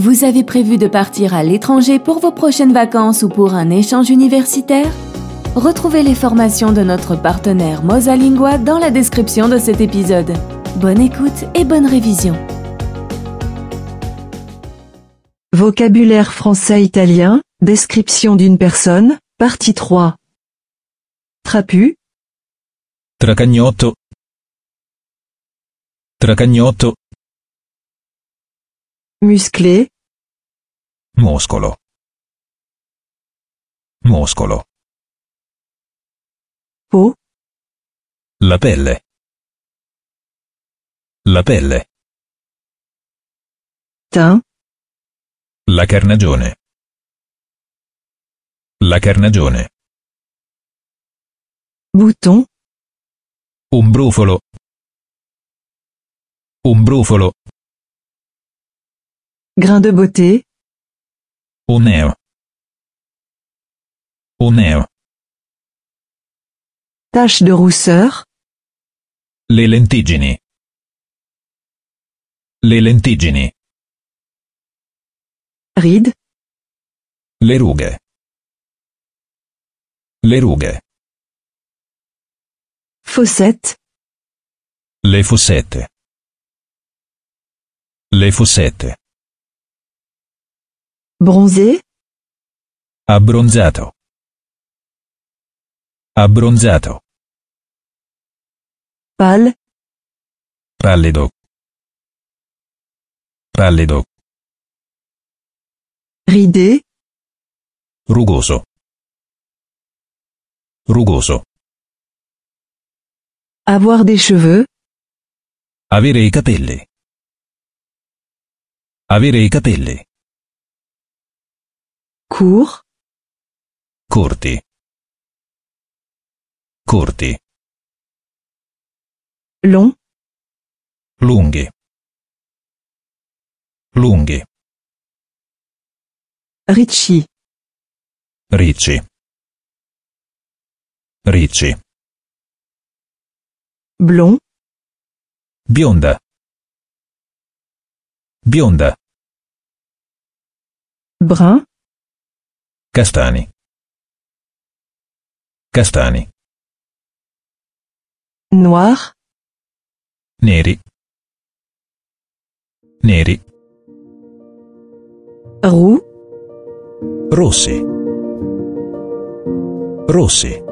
Vous avez prévu de partir à l'étranger pour vos prochaines vacances ou pour un échange universitaire? Retrouvez les formations de notre partenaire Mosalingua dans la description de cet épisode. Bonne écoute et bonne révision. Vocabulaire français-italien, description d'une personne, partie 3. Trapu, Tracagnotto. Tracagnotto. musclé, Muscolo. Muscolo. peau, La pelle. La pelle. teint, La carnagione. La carnagione. bouton, Un brufolo. Un brufolo. grain de beauté, Un neo. Un neo. tache de rousseur, Le lentiggini. Le lentiggini. ride, Le rughe. Le rughe. fossette, Le fossette. Le fossette. bronzé, Abbronzato. Abbronzato. pâle, Pallido. Pallido. ridé, Rugoso. Rugoso. avoir des cheveux, Avere i capelli. Avere i capelli. court, Corti. Corti. long, Lunghi. Lunghi. ricci, Ricci. Ricci. blond, Bionda. Bionda. brun, Castani. Castani. noir, Neri. Neri. roux, Rossi. Rossi.